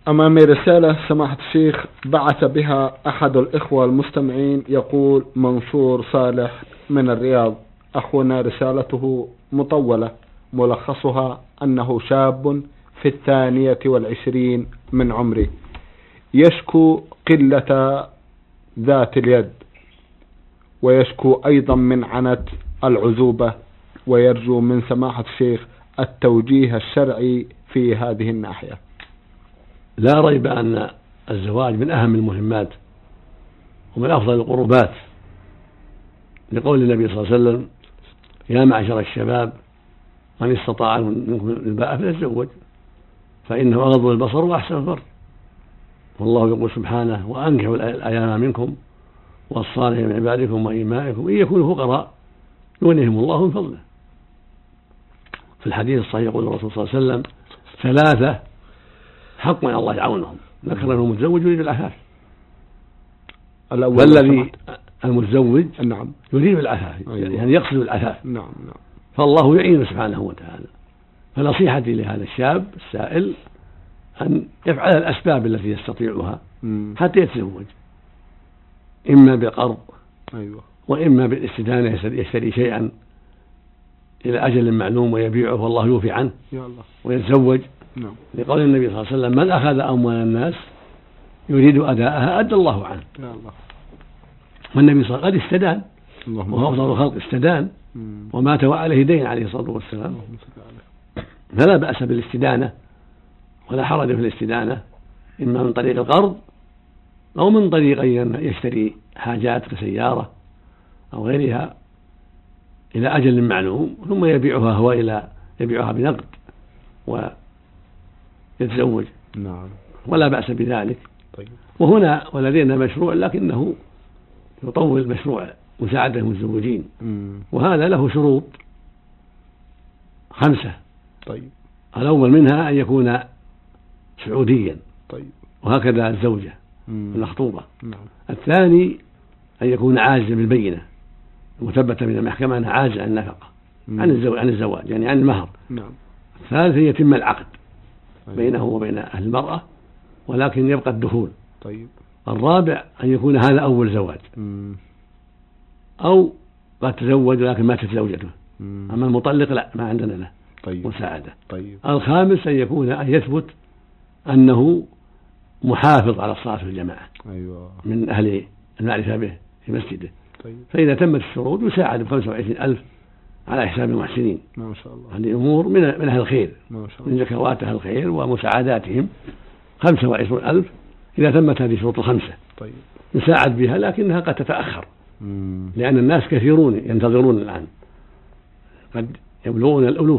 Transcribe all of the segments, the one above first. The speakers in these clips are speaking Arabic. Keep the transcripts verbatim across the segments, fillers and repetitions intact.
أمامي رسالة سماحة الشيخ بعث بها أحد الإخوة المستمعين، يقول منصور صالح من الرياض. أخونا رسالته مطولة، ملخصها أنه شاب في الثانية والعشرين من عمره، يشكو قلة ذات اليد، ويشكو أيضا من عنت العزوبة، ويرجو من سماحة الشيخ التوجيه الشرعي في هذه الناحية. لا ريب أن الزواج من أهم المهمات ومن أفضل القربات، لقول النبي صلى الله عليه وسلم: يا معشر الشباب من استطاع منكم الباءة فليتزوج فإنه أغض البصر وأحسن الفرج. والله يقول سبحانه: وأنكحوا الأيام منكم والصالحين من عبادكم وإمائكم إن يكونوا فقراء يغنيهم الله من فضله. في الحديث الصحيح يقول الرسول صلى الله عليه وسلم: ثلاثة حق على الله يعونهم، ذكر انه متزوج يريد العفاف. والذي المتزوج نعم يريد العفاف، أيوة. يعني يقصد العفاف. نعم نعم. فالله يعين سبحانه وتعالى. فنصيحتي لهذا الشاب السائل أن يفعل الأسباب التي يستطيعها مم. حتى يتزوج، إما بقرض أيوة. وإما بالاستدانة، يشتري شيئا إلى أجل معلوم ويبيعه والله يوفي عنه يا الله. ويتزوج. نعم. لقول النبي صلى الله عليه وسلم: من أخذ أموال الناس يريد أداءها أدى الله عنه. يا الله. والنبي صلى الله عليه وسلم قد استدان، وهو أفضل الخلق، استدان مم. ومات وعليه دين عليه الصلاة والسلام. فلا بأس بالاستدانة ولا حرج في الاستدانة، إما من طريق القرض أو من طريق أن يشتري حاجات كسيارة أو غيرها إلى أجل معلوم ثم يبيعها هو إلى يبيعها بنقد ويتزوج. نعم. ولا بأس بذلك. طيب. وهنا ولدينا مشروع لكنه يطول مشروع مساعدة المتزوجين، وهذا له شروط خمسة. طيب. الأول منها أن يكون سعوديا. طيب. وهكذا الزوجة المخطوبة. نعم. الثاني أن يكون عاجزا بالبينة مثبتة من المحكمة أنها عاجزة عن النفقة عن الزواج عن الزواج يعني عن المهر. نعم. الثالث أن يتم العقد أيوة. بينه وبين أهل المرأة ولكن يبقى الدخول. طيب. الرابع أن يكون هذا أول زواج مم. أو قد تزوج لكن ماتت زوجته. مم. أما المطلق لا، ما عندنا له طيب. مساعدة. طيب. الخامس أن يكون أن يثبت أنه محافظ على الصلاة في الجماعة. أيوة. من أهل المعرفة به في مسجده. طيب. فإذا تمت الشروط يساعد بخمسة وعشرين ألف على حساب المحسنين. ما شاء الله. هذه أمور من من أهل الخير، ما شاء الله. من زكوات أهل الخير ومساعداتهم. خمسة وعشرون ألف إذا تمت هذه الشروط الخمسة. طيب. يساعد بها لكنها قد تتأخر. مم. لأن الناس كثيرون ينتظرون الآن، قد يبلغون الألوف،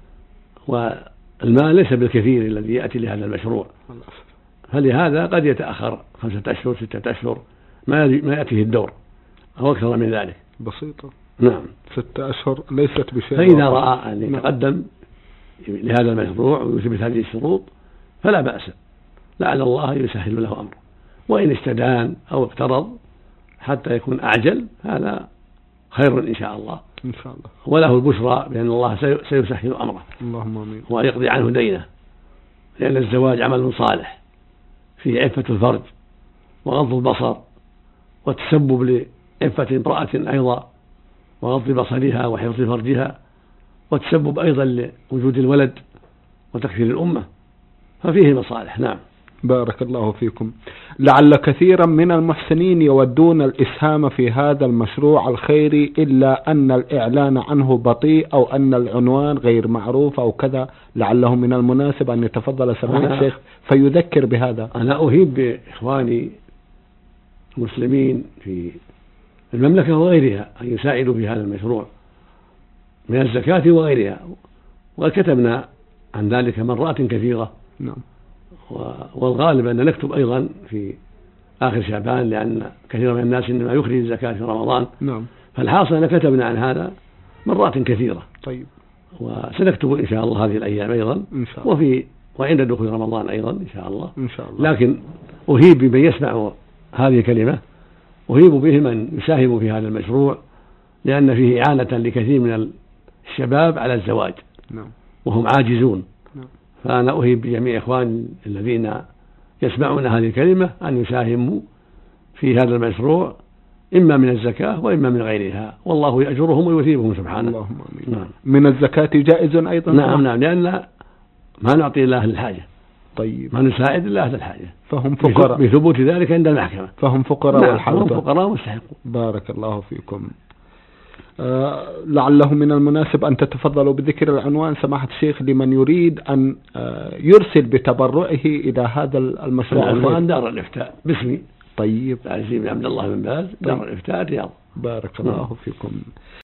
والمال ليس بالكثير الذي يأتي لهذا المشروع، فلهذا قد يتأخر خمسة أشهر ستة أشهر ما ما يأتيه الدور أو أكثر من ذلك. بسيطة. نعم. ستة أشهر ليست بشيء. فإذا رأى أن يتقدم لهذا المشروع ويثبت هذه الشروط فلا بأس، لعل الله يسهل له أمره. وإن استدان أو اقترض حتى يكون أعجل هذا خير إن شاء الله. إن شاء الله. وله البشرى بأن الله سيسهل أمره. اللهم آمين. ويقضي عنه دينه، لأن الزواج عمل صالح فيه عفة الفرج وغض البصر والتسبب لعفة امرأة أيضا وغض بصرها وحفظ فرجها، وتسبب أيضا لوجود الولد وتكثير الأمة، ففيه مصالح. نعم. بارك الله فيكم. لعل كثيرا من المحسنين يودون الإسهام في هذا المشروع الخيري، إلا أن الإعلان عنه بطيء أو أن العنوان غير معروف أو كذا، لعله من المناسب أن يتفضل سماحة الشيخ فيذكر بهذا. أنا أهيب بإخواني المسلمين في المملكة وغيرها أن يساعدوا في هذا المشروع من الزكاة وغيرها، وكتبنا عن ذلك مرات كثيرة. نعم. والغالب أن نكتب أيضا في آخر شعبان، لأن كثير من الناس إنما يخرج الزكاة في رمضان. نعم. فالحاصل أن كتبنا عن هذا مرات كثيرة. طيب. وسنكتب إن شاء الله هذه الأيام أيضا إن شاء الله. وفي وعند دخول رمضان أيضا إن شاء الله. إن شاء الله. لكن أهيب بمن يسمع هذه الكلمة، أهيب بهم أن يساهموا في هذا المشروع، لأن فيه إعانة لكثير من الشباب على الزواج. نعم. وهم عاجزون. نعم. فأنا أهيب بجميع إخواني الذين يسمعون هذه الكلمة أن يساهموا في هذا المشروع إما من الزكاة وإما من غيرها، والله يأجرهم ويثيبهم سبحانه. اللهم آمين. نعم. من الزكاة جائز أيضا؟ نعم نعم، لأن ما نعطي الله الحاجة. طيب. ما نساعد الله أهل الحاجة، فهم فقراء بثبوت ذلك عند المحكمة. فهم فقراء. نعم، والحرب. فهم فقراء مستحقون. بارك الله فيكم. آه لعله من المناسب أن تتفضلوا بذكر العنوان سماحة الشيخ لمن يريد أن آه يرسل بتبرعه إلى هذا المشروع. العنوان دار الإفتاء باسمي. طيب. عزيز بن عبد الله بن باز، دار الإفتاء الرياض. بارك الله فيكم.